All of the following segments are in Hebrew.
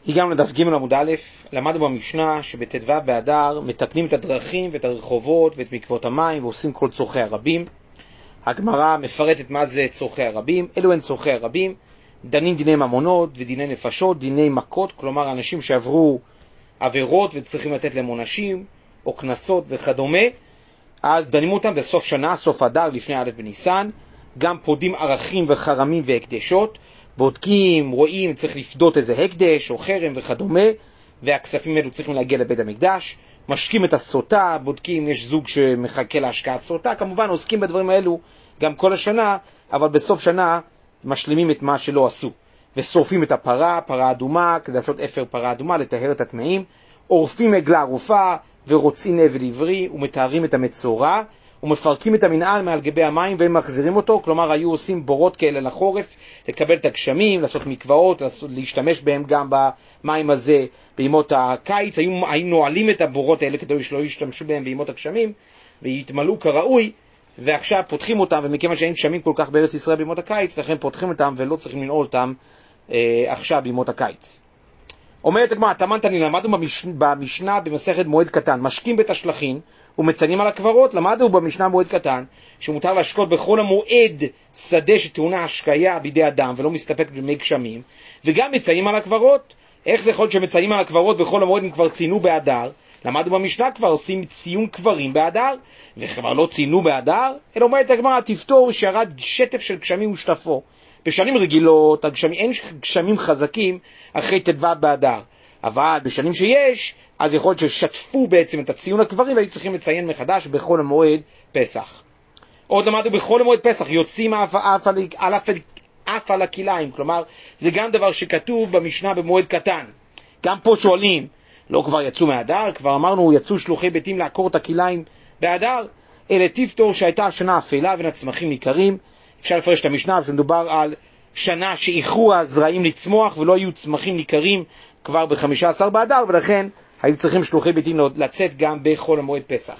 הגענו לדף ג' עמוד א', למדנו במשנה שבט"ו באדר מתקנים את הדרכים ואת הרחובות ואת מקוות המים ועושים כל צורכי הרבים. הגמרא מפרטת מה זה צורכי הרבים. אלו הן צורכי הרבים: דנים דיני ממונות ודיני נפשות, דיני מכות, כלומר אנשים שעברו עבירות וצריכים לתת להם עונשים או קנסות וכדומה, אז דנים אותם בסוף שנה, סוף אדר, לפני א' בניסן. גם פודים ערכים וחרמים והקדשות, בודקים, רואים, צריך לפדות איזה הקדש או חרם וכדומה, והכספים האלו צריכים להגיע לבית המקדש. משקים את הסוטה, בודקים, יש זוג שמחכה להשקעת סוטה, כמובן עוסקים בדברים האלו גם כל השנה, אבל בסוף שנה משלימים את מה שלא עשו. ושורפים את הפרה, פרה אדומה, כדי לעשות אפר פרה אדומה, לטהר את הטמאים. עורפים עגלה ערופה ורוצים עבד עברי ומתארים את המצורע, ומפרקים את המנהל מעל גבי המים והם מחזירים אותו. כלומר היו עושים בורות כאלה לחורף, לקבל את הגשמים, לעשות מקוואות, להשתמש בהם גם במים הזה בימות הקיץ. היו נועלים את הבורות האלה כדי שלא ישתמשו בהם בימות הגשמים ויתמלאו כראוי, ועכשיו פותחים אותם, ומכיוון שאין גשמים כל כך בארץ ישראל בימות הקיץ, לכן פותחים אותם ולא צריכים לנעול אותם עכשיו בימות הקיץ. אומרת הגמרא, תמנתני, למדנו במשנה במסכת מועד קטן, משקים בית השלכין ומציינים על הקברות. למדנו במשנה מועד קטן שמותר להשקות בכל המועד שדה שטעונה השקיה בידי אדם ולא מסתפק במי גשמים, וגם מציינים על הקברות. איך זה יכול להיות שמציינים על הקברות בכל המועד אם כבר ציינו באדר? למדנו במשנה כבר עושים ציון קברים באדר, וכבר לא ציינו באדר. אלא אומרת הגמרא, תפתור שירד שטף של גשמים ושטפו. בשנים רגילות אין גשמים חזקים אחרי ט"ו באדר, אבל בשנים שיש, אז יכול להיות ששטפו בעצם את הציון הקברים והיו צריכים לציין מחדש בכל המועד פסח. עוד למדנו בכל המועד פסח יוצאים אף על הכליים, כלומר זה גם דבר שכתוב במשנה במועד קטן. גם פה שואלים, לא כבר יצאו מהאדר? כבר אמרנו יצאו שלוחי ביתים לעקור את הכליים באדר. אלה תפתור שהייתה השנה אפלה ואין הצמחים ניכרים. אפשר לפרש את המשנה שמדובר על שנה שאיחרו הזרעים לצמוח ולא היו צמחים ניכרים כבר ב-15 באדר, ולכן היו צריכים שלוחי ביתים לצאת גם בחול המועד פסח.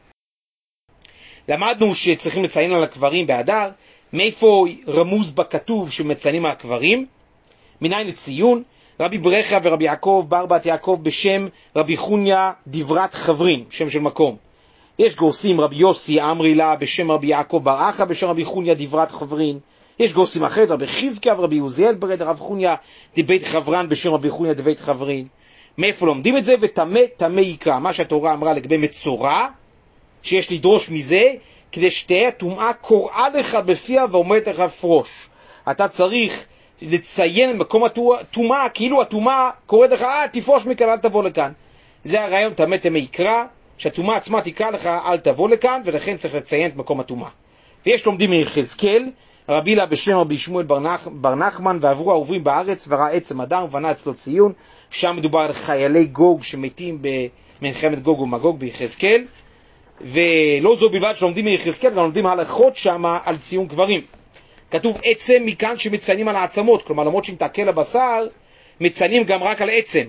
למדנו שצריכים לציין על הקברים באדר. מאיפה רמוז בכתוב שמציינים על הקברים? מניין לציון? רבי ברכה ורבי יעקב בר בת יעקב בשם רבי חוניה דברת חברין, שם של מקום. יש גורסים רבי יוסי אמרי לה בשם רבי יעקב בר אחא בשם רבי חוניה דברת חברין. יש גורסים אחרת, רבי חזקיה ורבי עוזיאל ברד רב חוניה דבית חברן בשם רבי חוניה דבית חברין. מאיפה לומדים את זה? וטמא טמא יקרא, מה שהתורה אמרה לגבי מצורע, שיש לדרוש מזה כדי שתהיה הטומאה קוראה לך בפיה ואומרת לך פרוש. אתה צריך לציין במקום הטומאה, כאילו הטומאה קוראת לך תפרוש מכאן, אל תבוא לכאן. זה הרעיון, טמא טמא יקרא, שהטומאה עצמה תקרא לך אל תבוא לכאן, ולכן צריך לציין את מקום הטומאה. ויש לומדים מיחזקאל, רבי לה בשם רבי שמואל בר נחמן, ועברו העוברים בארץ וראה עצם אדם ובנה אצלו ציון. שם מדובר על חיילי גוג שמתים במלחמת גוג ומגוג ביחזקאל. ולא זו בלבד שלומדים מיחזקאל, גם לומדים הלכות שם על ציון קברים. כתוב עצם מכאן שמציינים על העצמות, כלומר למרות שמתעכל הבשר מציינים גם רק על עצם.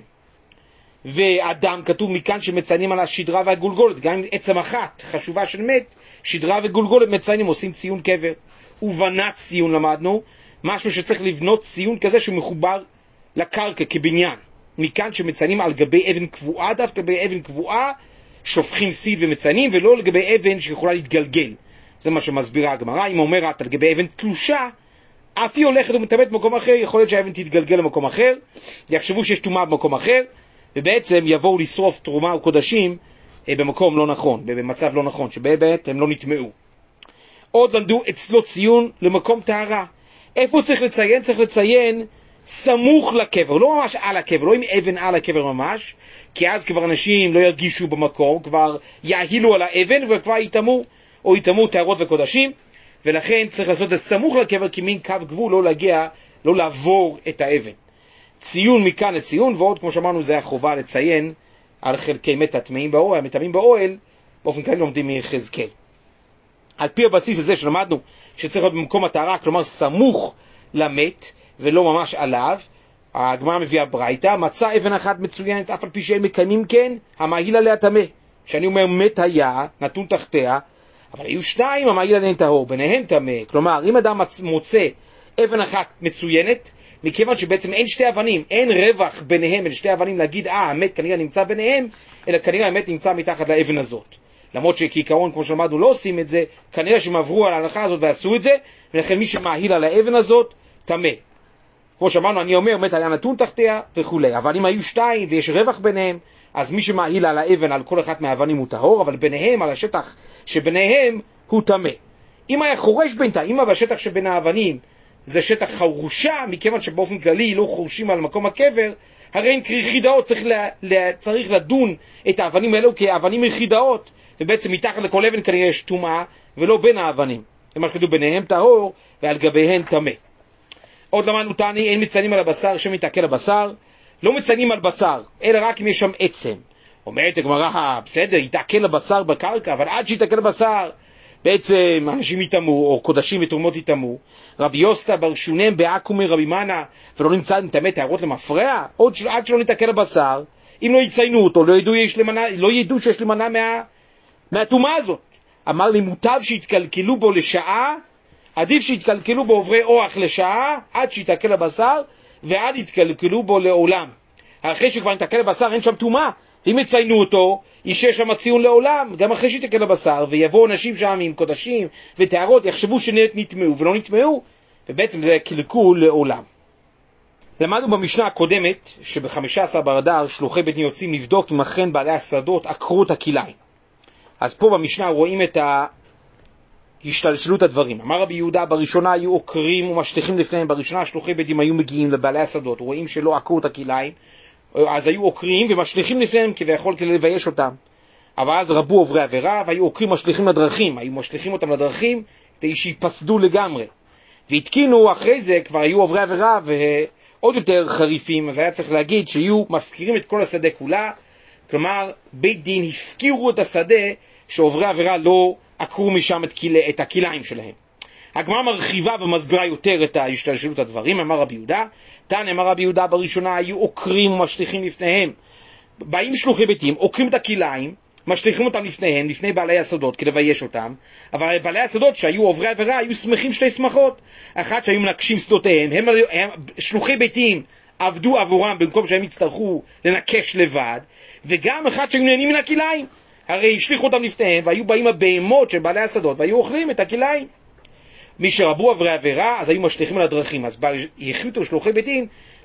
ואדם כתוב מכאן שמציינים על השדרה והגולגולת, גם עם עצם אחת חשובה של מת, שדרה וגולגולת מציינים, עושים ציון קבר. ובנת ציון למדנו, משהו שצריך לבנות ציון כזה שמחובר לקרקע כבניין. מכאן שמציינים על גבי אבן קבועה, דווקא באבן קבועה שופכים סיד ומציינים, ולא לגבי אבן שיכולה להתגלגל. זה מה שמסבירה הגמרא. אם אומרת על גבי אבן תלושה, אף היא הולכת ומטמאת במקום אחר, יכול להיות שהאבן תתגלגל למקום אחר, יחשבו שיש טומאה במקום אחר, ובעצם יבואו לשרוף תרומה וקודשים במקום לא נכון, במצב לא נכון, שבאמת הם לא נטמעו. עוד למדו אצלו ציון למקום טהרה. איפה צריך לציין? צריך לציין סמוך לקבר, לא ממש על הקבר, לא עם אבן על הקבר ממש, כי אז כבר אנשים לא ירגישו במקום, כבר יעהילו על האבן וכבר יטמאו, או יטמאו טהרות וקודשים, ולכן צריך לעשות את סמוך לקבר כמין קו גבול, לא להגיע, לא לעבור את האבן. ציון מכאן לציון, ועוד כמו שאמרנו זה החובה לציין על חלקי מת הטמאים באוהל, המטמאים באוהל, באופן כללי לומדים מיחזקאל. על פי הבסיס הזה שלמדנו שצריך להיות במקום הטהרה, כלומר סמוך למת ולא ממש עליו, הגמרא מביאה ברייתא, מצא אבן אחת מצוינת אף על פי שהם מקיימים כן, המעיל עליה טמא. שאני אומר מת היה, נתון תחתיה, אבל היו שניים, המעיל עליהם טהור, ביניהם טמא. כלומר, אם אדם מוצא אבן אחת מצוינת, מכיוון שבעצם אין שתי אבנים, אין רווח ביניהם, אין שתי אבנים להגיד, האמת כנראה נמצא ביניהם, אלא כנראה האמת נמצא מתחת לאבן הזאת. למרות שכעיקרון, כמו שלמדנו, לא עושים את זה, כנראה שהם עברו על ההלכה הזאת ועשו את זה, ולכן מי שמאהיל על האבן הזאת, טמא. כמו שאמרנו, אני אומר, מת היה נתון תחתיה וכו'. אבל אם היו שתיים ויש רווח ביניהם, אז מי שמאהיל על האבן, על כל אחת מהאבנים הוא טהור, אבל ביניהם, על השטח שביניהם, הוא טמא. אם היה חורש בינתיים, אם בשטח שבין האבנים זה שטח חרושה, מכיוון שבאופן כללי לא חורשים על מקום הקבר, הרי אין כיחידאות, צריך לדון את האבנים האלו כאבנים יחידאות, ובעצם מתחת לכל אבן כנראה יש טומאה, ולא בין האבנים. זה מה שכתוב, ביניהם טהור, ועל גביהם טמא. עוד למדנו תני, אין מציינים על הבשר שמתעכל הבשר, לא מציינים על בשר, אלא רק אם יש שם עצם. אומרת הגמרא, בסדר, יתעכל הבשר בקרקע, אבל עד שיתעכל הבשר, בעצם אנשים יתאמו, או קודשים ותרומות יתאמו. רבי יוסטה בר שונם בעכומי רבי מנה, ולא נמצא נטמא טהרות למפרע, עד שלא נתעכל הבשר, אם לא יציינו אותו, לא ידעו שיש למנע מהטומאה הזאת. אמר לי, מוטב שיתקלקלו בו לשעה, עדיף שיתקלקלו בו עוברי אורח לשעה, עד שיתעכל הבשר, ועד יתקלקלו בו לעולם. אחרי שכבר נתעכל הבשר אין שם טומאה, אם יציינו אותו, יישאר שם ציון לעולם, גם אחרי שיתעכל הבשר, ויבואו אנשים שם עם קודשים וטהרות, יחשבו שנטמעו ולא נטמעו, ובעצם זה קלקול לעולם. למדנו במשנה הקודמת, שב-15 באדר שלוחי בית דין יוצאים לבדוק אם אכן בעלי השדות עקרו את הכליים. אז פה במשנה רואים את השתלשלות הדברים. אמר רבי יהודה, בראשונה היו עוקרים ומשליכים לפניהם, בראשונה שלוחי בית דין היו מגיעים לבעלי השדות, רואים שלא עקרו את הכליים, אז היו עוקרים ומשליכים לפניהם כביכול כדי לבייש אותם. אבל אז רבו עוברי עבירה, והיו עוקרים משליכים לדרכים, היו משליכים אותם לדרכים כדי שיפסדו לגמרי. והתקינו אחרי זה, כבר היו עוברי עבירה ועוד יותר חריפים, אז היה צריך להגיד שיהיו מפקירים את כל השדה כולה, כלומר בית דין הפקירו את השדה שעוברי עבירה לא עקרו משם את הכליים שלהם. הגמרא מרחיבה ומסבירה יותר את השתלשלות הדברים. אמר רבי יהודה, תנא אמר רבי יהודה, בראשונה היו עוקרים ומשליכים לפניהם. באים שלוחי ביתים, עוקרים את הכליים, משליכים אותם לפניהם, לפני בעלי השדות, כדי לבייש אותם. אבל בעלי השדות שהיו עוברי עבירה היו שמחים שתי שמחות. אחת שהיו מנקשים שדותיהם, שלוחי ביתים עבדו עבורם במקום שהם יצטרכו לנקש לבד, וגם אחד שהיו נהנים מן הכליים. הרי השליחו אותם לפניהם, והיו באים הבהמות של בעלי השדות, והיו אוכלים את הכליים. מי שרבו עוברי עבירה, אז היו משליכים על הדרכים. אז החליטו שלוחי ביתים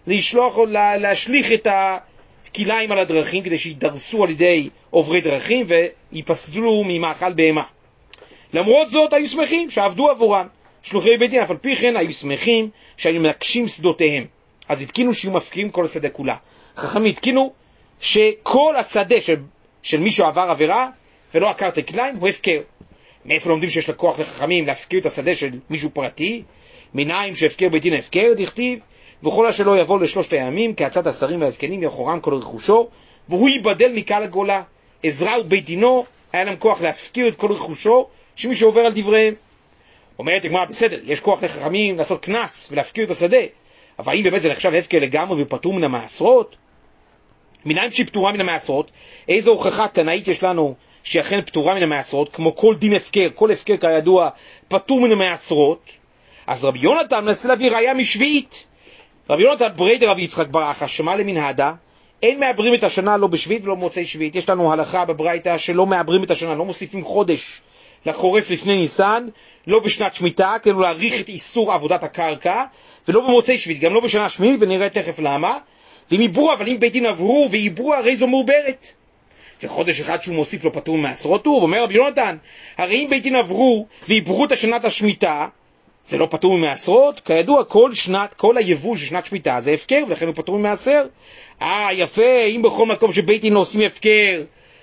להשליך את הכליים על הדרכים, כדי שידרסו על ידי עוברי דרכים ויפסדו ממאכל בהמה. למרות זאת היו שמחים שעבדו עבורם. שלוחי ביתים אף על פי כן היו שמחים שהיו מנקשים שדותיהם. אז התקינו שיהיו מפקירים כל השדה כולה. חכמים התקינו שכל השדה של מישהו עבר עבירה ולא עקר את הכליים הוא הפקר. מאיפה לומדים שיש לכוח לחכמים להפקיר את השדה של מישהו פרטי? מניים שהפקר בית דין ההפקר, דכתיב, וכל אשר יבוא לשלושת הימים, כעצת השרים והזקנים יחורם כל רכושו, והוא ייבדל מקהל הגולה. עזרא ובית דינו היה להם כוח להפקיר את כל רכושו שמי שעובר על דבריהם. אומרת הגמרא, בסדר, יש כוח לחכמים לעשות כנס ולהפקיר את השדה, אבל האם באמת זה נחשב הפקר לגמרי ופטור מן המעשרות? מניים שפטורה מן המעשרות? איזו הוכחה תנאית יש לנו שאכן פטורה מן המעשרות, כמו כל דין הפקר, כל הפקר כידוע פטור מן המעשרות? אז רבי יונתן מנסה להביא ראיה משביעית. רבי יונתן ברי דרבי יצחק בר אחא שמע למנהדה, אין מעברים את השנה לא בשביעית ולא במוצאי שביעית. יש לנו הלכה בברייתא שלא מעברים את השנה, לא מוסיפים חודש לחורף לפני ניסן, לא בשנת שמיטה, כאילו להאריך את איסור עבודת הקרקע, ולא במוצאי שביעית, גם לא בשנה שמינית, ונראה תכף למה. ואם עברו, אבל אם בית דין עברו ועברו, הרי זו מעוברת. וחודש אחד שהוא מוסיף לו פטור מעשרות הוא, ואומר רבי יונתן, הרי אם בית דין עברו ועברו את השנת השמיטה, זה לא פטור מעשרות? כידוע, כל היבול של שנת שמיטה זה הפקר, ולכן הוא פטור מעשר. יפה, אם בכל מקום שבית דין עושים הפקר,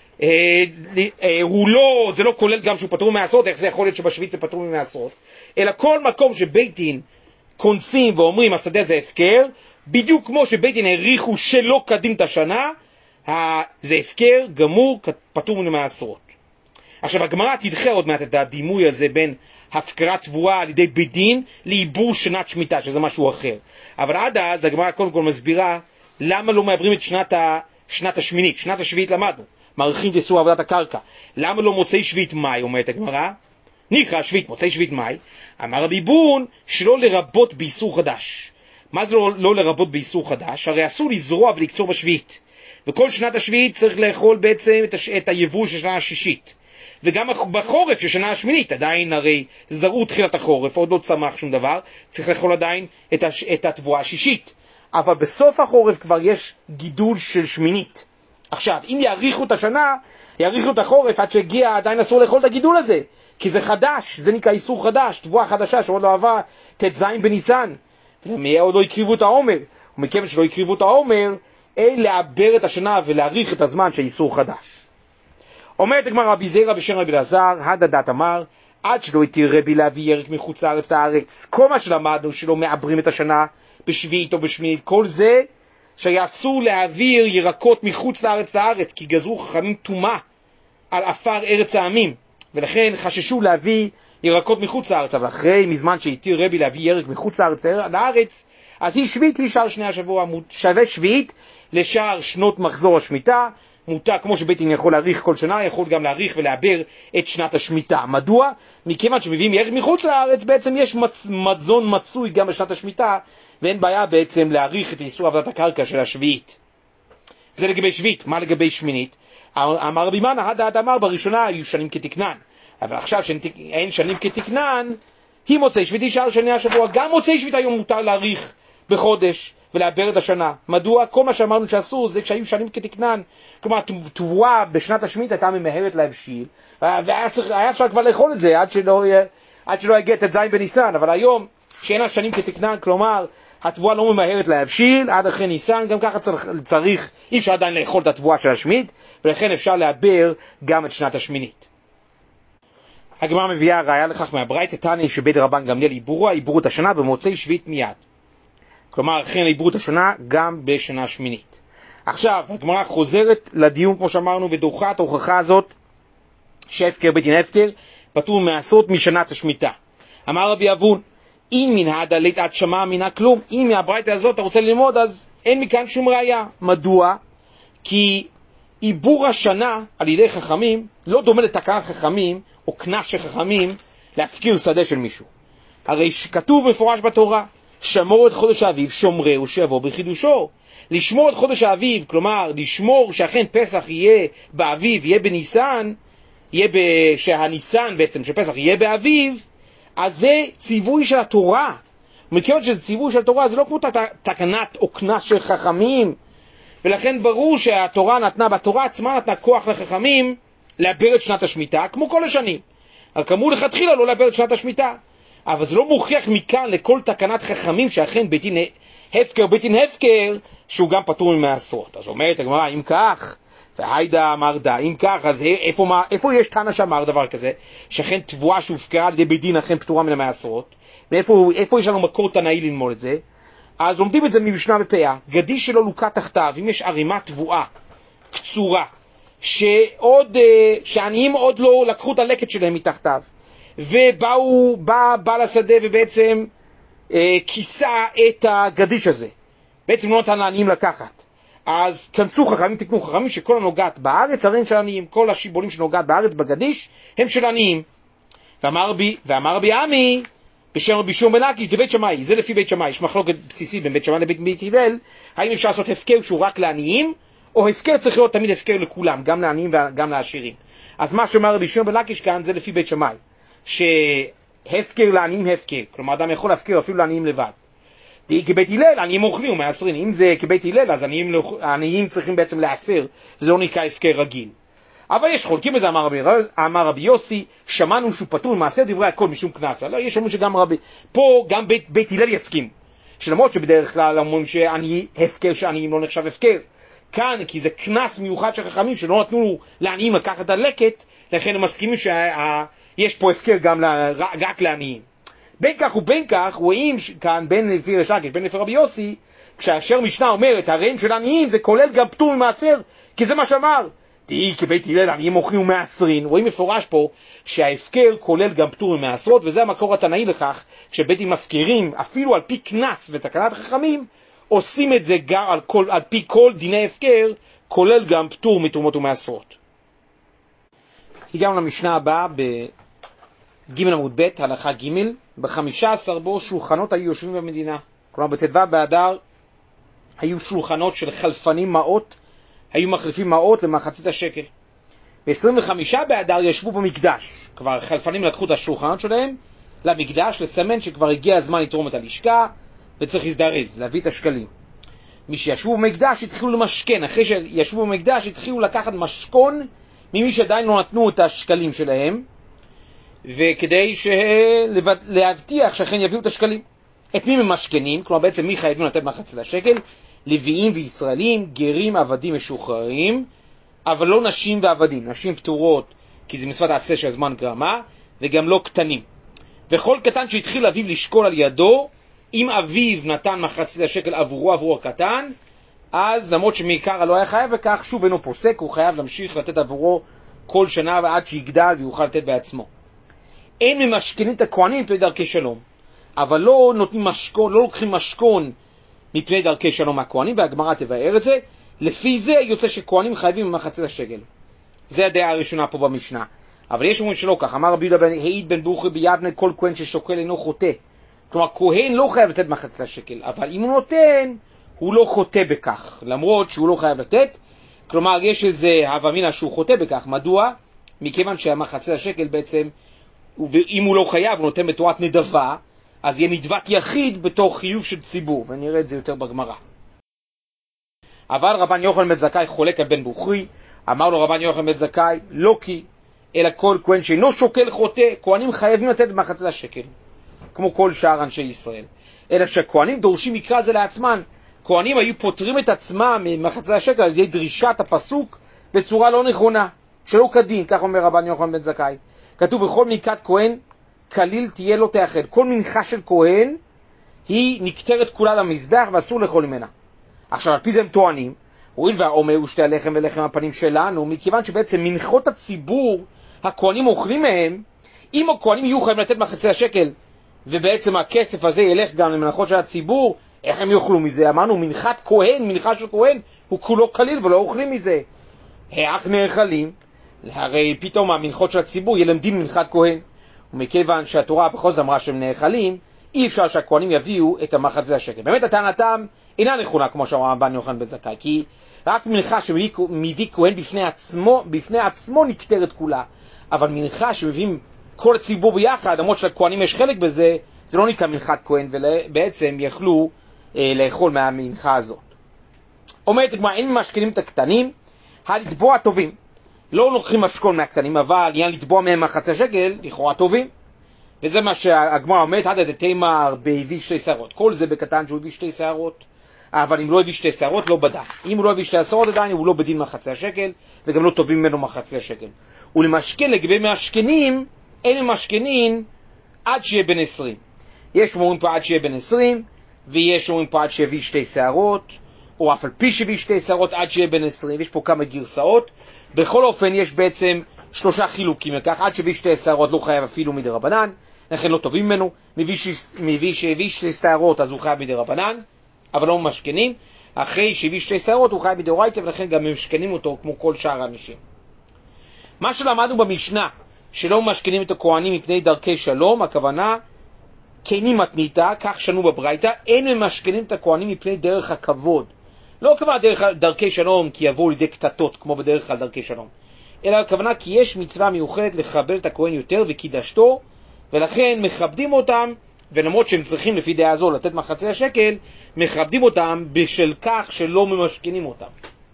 זה לא כולל גם שהוא פטור מעשרות, איך זה יכול להיות שבשביעית זה פטור מעשרות? אלא כל מקום שבית דין כונסים ואומרים, השדה זה הפקר, בדיוק כמו שבית דין העריכו שלא קדים את השנה, זה הפקר גמור, פטור מן המעשרות. עכשיו הגמרא תדחה עוד מעט את הדימוי הזה בין הפקרת תבואה על ידי בית דין לעיבור שנת שמיטה, שזה משהו אחר. אבל עד אז הגמרא קודם כל מסבירה למה לא מעברים את שנת השמינית. שנת השביעית למדנו, מעריכים את איסור עבודת הקרקע. למה לא מוצאי שביעית מאי, אומרת הגמרא? ניחא שביעית, מוצאי שביעית מאי. אמר רבי בון שלא לרבות באיסור חדש. מה זה לא לרבות באיסור חדש? הרי אסור לזרוע ולקצור בשביעית. וכל שנת השביעית צריך לאכול בעצם את היבול של שנה השישית. וגם בחורף של שנה השמינית, עדיין הרי זרעו תחילת החורף, עוד לא צמח שום דבר, צריך לאכול עדיין את התבואה השישית. אבל בסוף החורף כבר יש גידול של שמינית. עכשיו, אם יאריכו את השנה, יאריכו את החורף עד שהגיע, עדיין אסור לאכול את הגידול הזה, כי זה חדש, זה נקרא איסור חדש, תבואה חדשה שעוד לא עברה ט"ז בניסן. עוד לא הקריבו את העומר, ומכיוון שלא הקריבו את העומר, אין לעבר את השנה ולהאריך את הזמן של איסור חדש. אומרת הגמרא רבי זירא בשם רבי אלעזר, הדדת אמר, עד שלא התיר רבי להביא ירק מחוץ לארץ. כל מה שלמדנו שלא מעברים את השנה בשביעית או בשמינית, כל זה שהיה אסור להעביר ירקות מחוץ לארץ, כי גזרו חכמים טומאה על עפר ארץ העמים, ולכן חששו להביא ירקות מחוץ לארץ. אבל אחרי מזמן שהתיר רבי להביא ירק מחוץ לארץ, אז היא שביעית, היא שער שני השבוע, שווה שביעית לשער שנות מחזור השמיטה, מותר, כמו שבית דין יכול להאריך כל שנה, יכול גם להאריך ולעבר את שנת השמיטה. מדוע? מכיוון שמביאים ירק מחוץ לארץ, בעצם יש מזון מצוי גם בשנת השמיטה, ואין בעיה בעצם להאריך את איסור עבודת הקרקע של השביעית. זה לגבי שביעית. מה לגבי שמינית? אמר רבי מנא, הדעת אמר, בראשונה היו שנים כתקנן, אבל עכשיו שאין שנים כתקנן, היא מוצאי שביעית, שער שני השבוע. גם מוצאי שביעית היום מותר להאריך בחודש ולעבר את השנה. מדוע? כל מה שאמרנו שאסור זה כשהיו שנים כתקנן. כלומר, תבואה בשנת השמינית הייתה ממהרת להבשיל, והיה אפשר כבר לאכול את זה עד שלא יגיע ט"ז בניסן. אבל היום שאין השנים כתקנן, כלומר, התבואה לא ממהרת להבשיל עד אחרי ניסן, גם ככה צריך, אי אפשר עדיין לאכול את התבואה של השמינית, ולכן אפשר לעבר גם את שנת השמינית. הגמרא מביאה ראיה לכך מהברייתא, תניא שבית רבן גמליאל עיברו את השנה במוצאי שביעית מיד. כלומר, אכן עיברו את השנה גם בשנה שמינית. עכשיו, הגמרא חוזרת לדיון כמו שאמרנו, ודוחה את ההוכחה הזאת שהפקר בית דין הפקר פטור מעשרות משנת השמיטה. אמר רבי אבון, אם מן הדלת עד שמע מינה כלום. אם מהברייתא הזאת אתה רוצה ללמוד, אז אין מכאן שום ראיה. מדוע? כי עיבור השנה על ידי חכמים לא דומה לתקנת חכמים או כנס של חכמים להפקיר שדה של מישהו. הרי כתוב מפורש בתורה, שמור את חודש האביב, שומרהו שיבוא בחידושו. לשמור את חודש האביב, כלומר לשמור שאכן פסח יהיה באביב, יהיה בניסן, שהניסן בעצם של פסח יהיה באביב, אז זה ציווי של התורה. מכיוון שזה ציווי של התורה, זה לא כמו תקנת או כנס של חכמים, ולכן ברור שהתורה נתנה, בתורה עצמה נתנה כוח לחכמים לעבר את שנת השמיטה, כמו כל השנים. רק אמרו לכתחילה לא לעבר את שנת השמיטה. אבל זה לא מוכיח מכאן לכל תקנת חכמים שאכן בית דין הפקר, שהוא גם פטור ממעשרות. אז אומרת הגמרא, אם כך, והיידה אמר דה, אם כך, אז איפה יש תנא שאמר דבר כזה, שאכן תבואה שהופקרה על ידי בית דין אכן פטורה מן המעשרות? ואיפה יש לנו מקור תנאי ללמוד את זה? אז לומדים את זה ממשנה בפאה, גדי שלא לוקה תחתיו, אם יש ערימת תבואה קצורה, שעניים עוד לא לקחו את הלקט שלהם מתחתיו, ובא בעל השדה ובעצם כיסה את הגדיש הזה, בעצם לא נתן לעניים לקחת. אז כנסו חכמים, תקנו חכמים שכל הנוגעת בארץ הרי של עניים, כל השיבולים שנוגעת בארץ בגדיש הם של עניים. ואמר רבי עמי בשם רבי שמעון בן לקיש לבית שמאי, זה לפי בית שמאי, יש מחלוקת בסיסית בין בית שמאי לבית הלל, האם אפשר לעשות הפקר שהוא רק לעניים, או הפקר צריך להיות תמיד הפקר לכולם, גם לעניים וגם לעשירים. אז מה שאומר רבי שמעון בן לקיש כאן זה לפי בית שמאי, שהפקר לעניים הפקר, כלומר אדם יכול להפקר אפילו לעניים לבד. כבית הלל, עניים אוכלים ומעשרים. אם זה כבית הלל, אז עניים צריכים בעצם לעשר, זה לא נקרא הפקר רגיל. אבל יש חולקים בזה, אמר רבי יוסי, שמענו שהוא פטור מעשר דברי הכל משום כנסה. לא, יש אומרים שגם פה גם בית הלל יסכים, שלמרות שבדרך כלל אומרים הפקר שעניים לא נחשב הפקר. כאן, כי זה כנס מיוחד של חכמים שלא נתנו לעניים לקחת את הלקט, לכן הם מסכימים שיש פה הפקר גם רק לעניים. בין כך ובין כך, רואים כאן בין לפי ריש לקיש, בין לפי רבי יוסי, כשאשר משנה אומרת, הרעים של עניים זה כולל גם פטור ממעשר, כי זה מה שאמר. תהי כבית הלל עניים אוכלים ומעשרים, רואים מפורש פה שההפקר כולל גם פטור ממעשרות, וזה המקור התנאי לכך, כשבית דין מפקירים, אפילו על פי כנס ותקנת חכמים, עושים את זה גם על פי כל דיני הפקר, כולל גם פטור מתרומות ומעשרות. הגענו למשנה הבאה בג' עמוד ב', הלכה ג', ב-15 בו שולחנות היו יושבים במדינה. כלומר בט"ו באדר היו שולחנות של חלפנים מעות, היו מחליפים מעות למחצית השקל. ב-25 באדר ישבו במקדש, כבר חלפנים לקחו את השולחנות שלהם למקדש, לסמן שכבר הגיע הזמן לתרום את הלשכה וצריך להזדרז, להביא את השקלים. מי שישבו במקדש התחילו למשכן, אחרי שישבו במקדש התחילו לקחת משכון ממי שעדיין לא נתנו את השקלים שלהם, וכדי להבטיח שאכן יביאו את השקלים. את מי ממשכנים? כלומר בעצם מי חייבים לתת מחצית השקל? לוויים וישראלים, גרים, עבדים משוחררים, אבל לא נשים ועבדים. נשים פטורות כי זה מצוות עשה של זמן גרמה, וגם לא קטנים. וכל קטן שהתחיל אביו לשקול על ידו, אם אביו נתן מחצית השקל עבורו הקטן, אז למרות שמעיקר לא היה חייב, וכך שוב אינו פוסק, הוא חייב להמשיך לתת עבורו כל שנה ועד שיגדל ויוכל לתת בעצמו. אין ממשכנים את הכהנים מפני דרכי שלום, אבל לא נותנים משכון, לא לוקחים משכון מפני דרכי שלום מהכהנים, והגמרא תבאר את זה. לפי זה יוצא שכהנים חייבים במחצית השקל. זה הדעה הראשונה פה במשנה. אבל יש אומרים שלא כך. אמר רבי יהודה העיד בן בוכרי ביבנה, כל כהן ששוקל אינו חוטא. כלומר, כהן לא חייב לתת מחצית השקל, אבל אם הוא נותן, הוא לא חוטא בכך, למרות שהוא לא חייב לתת. כלומר, יש איזה הווה אמינא שהוא חוטא בכך. מדוע? מכיוון שהמחצית השקל בעצם, אם הוא לא חייב, הוא נותן בתורת נדבה, אז יהיה נדבת יחיד בתוך חיוב של ציבור, ונראה את זה יותר בגמרא. אבל רבן יוחנן בן זכאי חולק על בן בוכרי. אמר לו רבן יוחנן בן זכאי, לא כי, אלא כל כהן שאינו שוקל חוטא, כהנים חייבים לתת מחצית השקל, כמו כל שאר אנשי ישראל. אלא שהכהנים דורשים מקרא זה לעצמן. כהנים היו פותרים את עצמם ממחצית השקל על ידי דרישת הפסוק בצורה לא נכונה, שלא כדין, כך אומר רבן יוחנן בן זכאי. כתוב, וכל מנקת כהן כליל תהיה לא תאחד. כל מנחה של כהן היא נקטרת כולה למזבח ואסור לאכול ממנה. עכשיו, על פי זה הם טוענים, הואיל והעומר הוא שתי הלחם ולחם הפנים שלנו, מכיוון שבעצם מנחות הציבור, הכהנים אוכלים מהם, אם הכהנים יהיו חייבים לתת מחצית השקל, ובעצם הכסף הזה ילך גם למנחות של הציבור, איך הם יאכלו מזה? אמרנו, מנחת כהן, מנחה של כהן, הוא כולו כליל ולא אוכלים מזה. איך נאכלים? הרי פתאום המנחות של הציבור ילמדים מנחת כהן. ומכיוון שהתורה בכל זאת אמרה שהם נאכלים, אי אפשר שהכהנים יביאו את המחצית השקל. באמת הטענתם אינה נכונה, כמו שאמר רבן יוחנן בן זכאי, כי רק מנחה שמביא כהן בפני עצמו נקטרת כולה, אבל מנחה שמביאים כל הציבור ביחד, למרות שלכהנים יש חלק בזה, זה לא נקרא מנחת כהן, ובעצם יכלו לאכול מהמנחה הזאת. אומרת הגמרא, אין משכנים את הקטנים, הלתבוע טובים. לא לוקחים משכון מהקטנים, אבל עניין לתבוע מהם מחצית השקל, לכאורה טובים. וזה מה שהגמרא אומרת, עד התימר בהביא שתי שערות. כל זה בקטן שהוא הביא שתי שערות, אבל אם לא הביא שתי שערות, לא בדק. אם הוא לא הביא שתי שערות עדיין, הוא לא בדין מחצית השקל, וגם לא טובים ממנו מחצית השקל. ולמשכן, לגבי משכנים, אין משכנים עד שיהיה בן 20. יש אומרים פה עד שיהיה בן 20, ויש אומרים פה עד שיביא שתי שערות, או אף על פי שיביא שתי שערות עד שיהיה בן 20. יש פה כמה גרסאות. בכל אופן יש בעצם 3 חילוקים לכך. עד שיביא שתי שערות לא חייב אפילו מדרבנן, לכן לא טובים ממנו. מביא שהביא שתי שערות אז הוא חייב מדרבנן, אבל לא משכנים. אחרי שהביא שתי שערות הוא חייב מדאורייתא, ולכן גם משכנים אותו כמו כל שאר האנשים. מה שלמדנו במשנה, שלא משכנים את הכהנים מפני דרכי שלום, הכוונה כנים מתניתא, כך שנו בברייתא, אין משכנים את הכהנים מפני דרך הכבוד. לא הכוונה דרכי שלום כי יבואו לידי קטטות כמו בדרך כלל דרכי שלום, אלא הכוונה כי יש מצווה מיוחדת לכבד את הכהן יותר וקידשתו, ולכן מכבדים אותם, ולמרות שהם צריכים לפי דעה זו לתת מחצית השקל, מכבדים אותם בשל כך שלא ממשכנים אותם.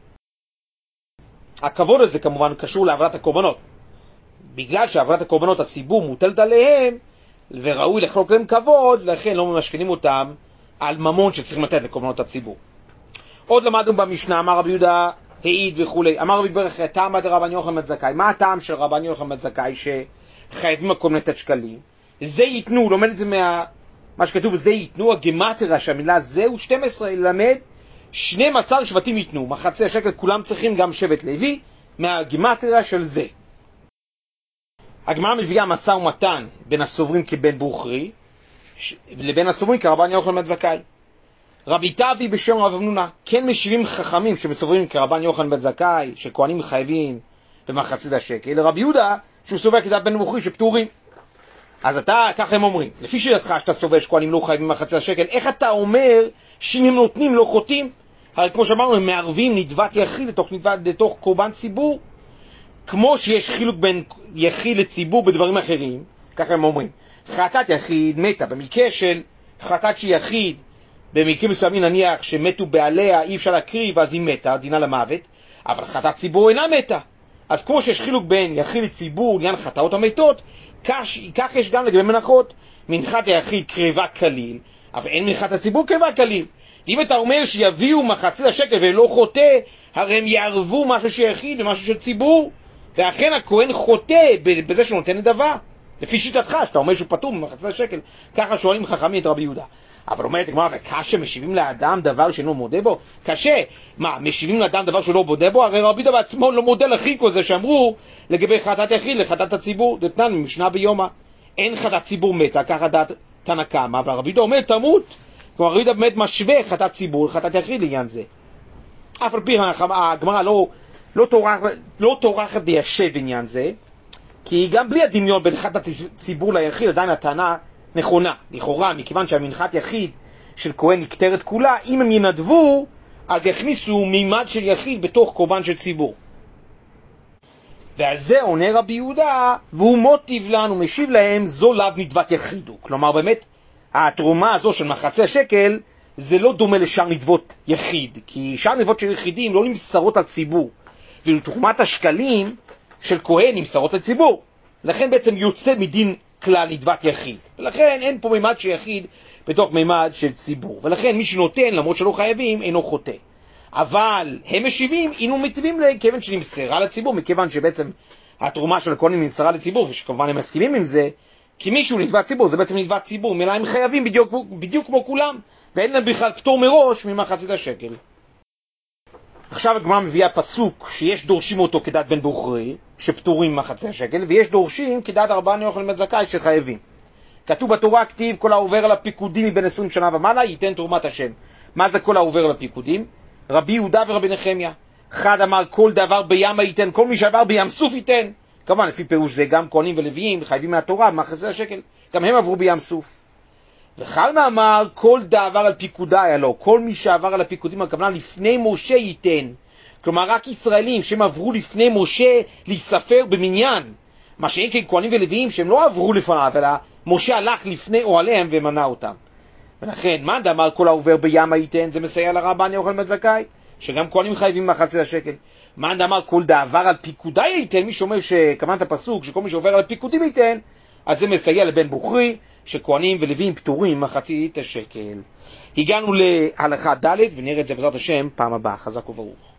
הכבוד הזה כמובן קשור לעברת הקורבנות. בגלל שעברת הקורבנות הציבור מוטלת עליהם, וראוי לחלוק להם כבוד, לכן לא ממשכנים אותם על ממון שצריכים לתת לקורבנות הציבור. עוד למדנו במשנה, אמר רבי יהודה העיד וכולי. אמר רבי ברכיה, טעם דרבן יוחנן בן זכאי. מה הטעם של רבן יוחנן בן זכאי שחייבים מקום לתת שקלים? זה ייתנו, לומד את זה מה שכתוב, זה ייתנו, הגמטריה שהמילה זה הוא 12, ללמד 12 שבטים ייתנו. מחצית השקל כולם צריכים, גם שבט לוי, מהגמטריה של זה. הגמרא מביאה משא ומתן בין הסוברים כבן בוכרי לבין הסוברים כרבן יוחנן בן זכאי. רבי תאבי בשם רב אמנונה, כן משיבים חכמים שמסוברים כרבן יוחנן בן זכאי שכהנים חייבים במחצית השקל, לרבי יהודה שהוא סובר כדעת בן בוכרי שפטורים. אז אתה, ככה הם אומרים, לפי שידתך שאתה סובר שכהנים לא חייבים מחצית השקל, איך אתה אומר שאם הם נותנים לא חוטאים? הרי כמו שאמרנו, הם מערבים נדבת יחיד לתוך קורבן ציבור. כמו שיש חילוק בין יחיד לציבור בדברים אחרים, ככה הם אומרים, חטאת יחיד מתה, במקרה של חטאת שיחיד, במקרים מסוימים נניח שמתו בעליה, אי אפשר להקריב, אז היא מתה, דינה למוות, אבל חטאת ציבור אינה מתה. אז כמו שיש חילוק בין יחיד לציבור, עניין חטאות המתות, כך יש גם לגבי מנחות. מנחת היחיד קרבה כליל, אבל אין מנחת הציבור קרבה כליל. אם אתה אומר שיביאו מחצית השקל ולא חוטא, הרי הם יערבו משהו שיחיד ומשהו של ציבור, ואכן הכהן חוטא בזה שהוא נותן נדבה. לפי שיטתך, שאתה אומר שהוא פטור ממחצית השקל, ככה שואלים חכמים את רבי יהודה. אבל אומרת הגמרא, וקשה משיבים לאדם דבר שאינו מודה בו? קשה. מה, משיבים לאדם דבר שלא מודה בו? הרי רבי יהודה בעצמו לא מודה לחיקו זה שאמרו לגבי חטאת יחיד לחטאת הציבור. דתנן ממשנה ביומא, אין חטאת ציבור מתה, ככה דעת תנא קמא, אבל רבי יהודה אומר תמות. כלומר רבי יהודה באמת משווה חטאת ציבור לחטאת יחיד לעניין זה. אף על פי הגמרא לא טורחת ליישב עניין זה, כי גם בלי הדמיון בין חטאת הציבור ליחיד עדיין הטענה נכונה, לכאורה, מכיוון שהמנחת יחיד של כהן נקטרת כולה, אם הם ינדבו, אז יכניסו מימד של יחיד בתוך קורבן של ציבור. ועל זה עונה רבי יהודה, והוא מוטיב לנו, משיב להם, זו לאו נדבת יחידו. כלומר, באמת, התרומה הזו של מחצית השקל, זה לא דומה לשאר נדבות יחיד, כי שאר נדבות של יחידים לא נמסרות על ציבור, ואילו תרומת השקלים של כהן נמסרות על ציבור. לכן בעצם יוצא מדין כלל נדבת יחיד, ולכן אין פה מימד של יחיד בתוך מימד של ציבור, ולכן מי שנותן למרות שלא חייבים אינו חוטא. אבל הם משיבים, אינו מטיבים להם כיוון שנמסרה לציבור, מכיוון שבעצם התרומה של הכהנים נמסרה לציבור, ושכמובן הם מסכימים עם זה, כי מישהו נדבת ציבור, זה בעצם נדבת ציבור, מלא הם חייבים בדיוק כמו כולם, ואין להם בכלל פטור מראש ממחצית השקל. עכשיו הגמרא מביאה פסוק שיש דורשים אותו כדת בן בוכרי, שפטורים ממחצית השקל, ויש דורשים כדת רבן יוחנן בן זכאי שחייבים. כתוב בתורה כתיב כל העובר על הפיקודים מבין 20 שנה ומעלה ייתן תרומת השם. מה זה כל העובר על הפיקודים? רבי יהודה ורבי נחמיה. אחד אמר כל דבר בים ייתן, כל מי שעבר בים סוף ייתן. כמובן לפי פירוש זה גם כהנים ולוויים חייבים מהתורה במחצית השקל, גם הם עברו בים סוף. וחרנה אמר כל דבר על פיקודה היה לו, כל מי שעבר על הפיקודים הכוונה לפני משה ייתן. כלומר רק ישראלים שהם עברו לפני משה להיספר במניין, מה שאין כן כהנים ולוויים שהם לא עברו לפניו, אלא משה הלך לפני אוהליהם ומנה אותם. ולכן מאן דאמר כל העובר בים ייתן, זה מסייע לרבן יוחנן בן זכאי, שגם כהנים חייבים מחצית השקל. מאן דאמר כל דבר על פיקודי ייתן, מי שאומר שכוונת הפסוק שכל מי שעובר על הפיקודים ייתן, אז זה מסייע לבן בוכרי, שכהנים ולוויים פטורים מחצית השקל. הגענו להלכה ד' ונראה את זה בעזרת השם פעם הבאה. חזק וברוך.